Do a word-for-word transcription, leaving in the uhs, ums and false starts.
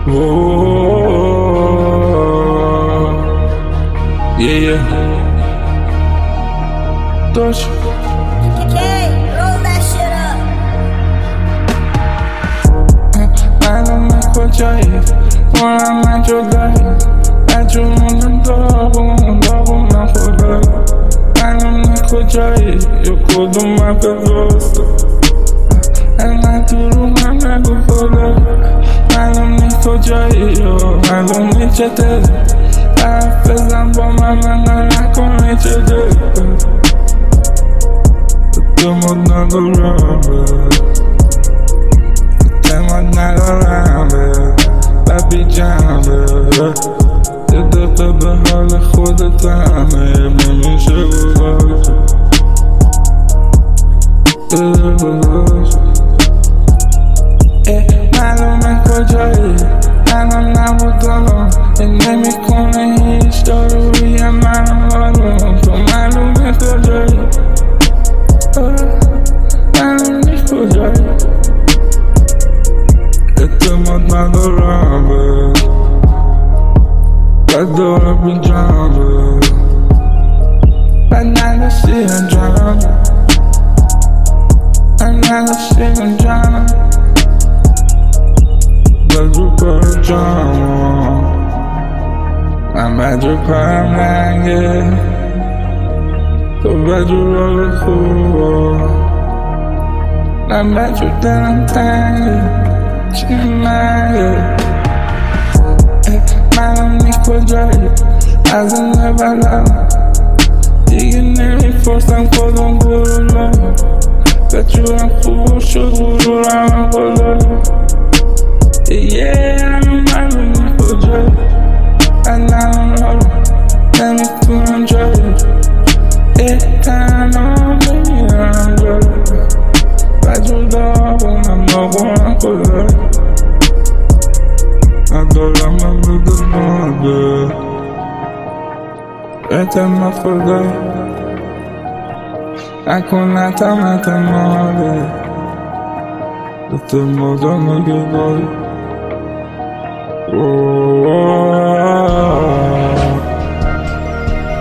Whoa, yeah, yeah. Touch. Okay, roll that shit up. Mano me escucháis, ahora me ayudáis. Hecho un mundo, un mundo, una joda. Mano me escucháis, yo puedo más que gosto. El naturo me me joda. Mano me escucháis, yo, mano me chatez. Apesar de mamá con leche de estamos dando rubber, estamos dando rubber, papi jammer. Desde bebé حال خودت همه نمیشه گذاشت معلومه کجایی منم نبودم نمیکنه هیچ داروی منم آروم تو معلومه کجایی معلومه کجایی اعتماد ندارم به بد دارم بی جانبه بد نداشتیم جانم بد نداشتیم جانم بدرو کار جانم من بدرو کارم نگه تو بدرو راه خوبا من بدرو دلم تنگه چی مگه منم کجایی از این نبرم دیگه نمیپرسم کدوم گروه بچورم خوب شد غرورم بالا دیگه همین معلوم کجایی من نمارم نمیتونم جایی تنها بمیرم جایی بجور دارم ناغورم کجایی ندارم من بده ماده اعتماد خدای نکن نتم اعتماده اعتمادم نگه داری